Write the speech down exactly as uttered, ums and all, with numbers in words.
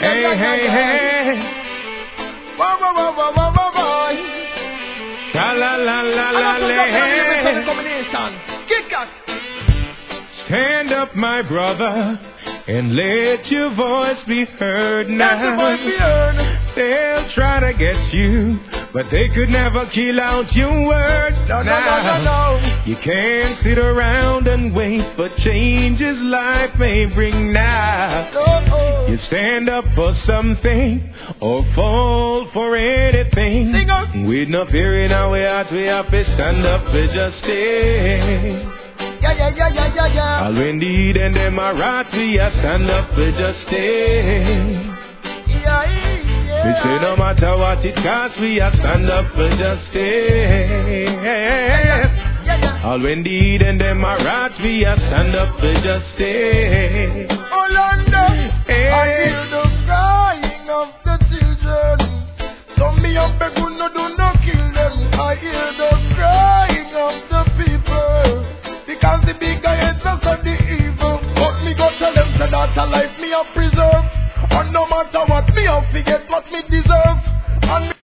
Hey, hey, hey. Wah, wah, wah, wah, wah, wah, wah. Tra la la la la la. Kick us. Stand up, my brother, and let your voice be heard now. Let your voice be heard. They'll try to get you, but they could never kill out your words. No, no, now. no, no, no. You can't sit around and wait for changes life may bring now. No. You stand up for something or fall for anything. Sing up. With no fear in our hearts, we have to stand up for justice. Yeah, yeah, yeah, yeah, yeah, yeah. All we need and them are right, we are stand up for justice. Yeah, yeah. We say no matter what it costs, we are stand up for justice. Yeah, yeah. All we need and them are right, we are stand up for justice. Orlando, Hey. I hear the crying of the children. Some me up beg who no do no kill them. I hear the crying of the people. Because the big guys are so the evil. But me go tell them say that a life me a preserve. And no matter what me a forget what me deserve. And